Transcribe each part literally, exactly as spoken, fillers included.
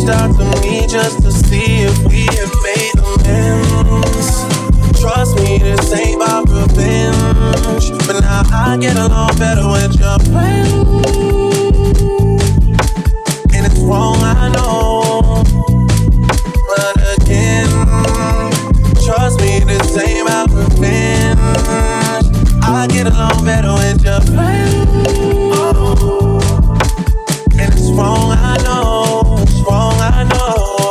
reached out to me just to see if we have made amends. Trust me, this ain't about revenge, but now I get along better with your friends. And it's wrong, I know, but again, trust me, this ain't about revenge. I get along better with your friends. Oh. And it's wrong, I know, it's wrong, I know.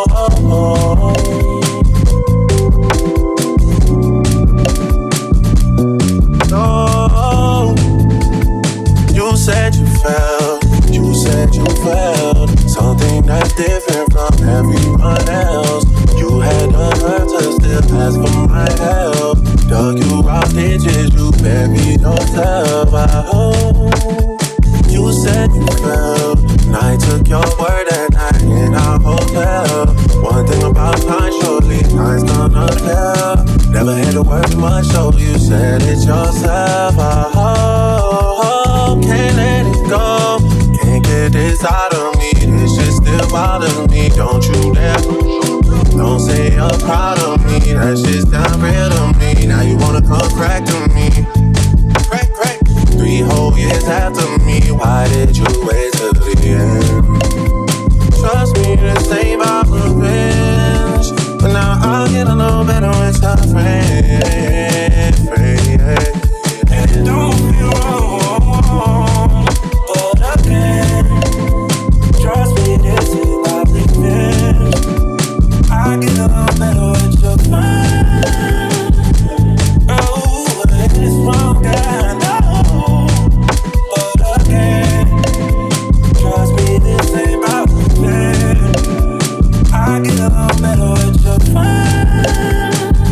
Oh, you said you felt, you said you felt something that's different from everyone else. You had the nerve to still ask for my help. Dug you out ditches, you buried yourself. I hope you said you felt, and I took your word that night in our hotel. One thing about time, surely time's gonna tell. Never had a word too much, so you said it yourself. I hope, can't let it go. Can't get this out of me, this shit still bothers me. Don't you dare, don't say you're proud of me. That shit's not real to me. Now you wanna come crack to me. Crack, crack. Three whole years after me, why did you wait till the end? Trust me, this ain't about revenge, but now I'll get a little better with your friend, friend. And it don't feel wrong, but I can't. Trust me, this ain't about revenge. I get a little better with your friend. Oh, and it's wrong, I know, but I can't. Trust me, this ain't about revenge. I get a little better with your friend.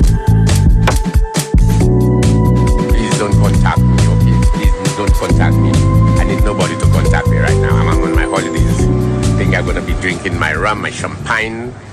Please don't contact me, okay? Please don't contact me. I need nobody to contact me right now. I'm on my holidays. I think I'm gonna be drinking my rum, my champagne,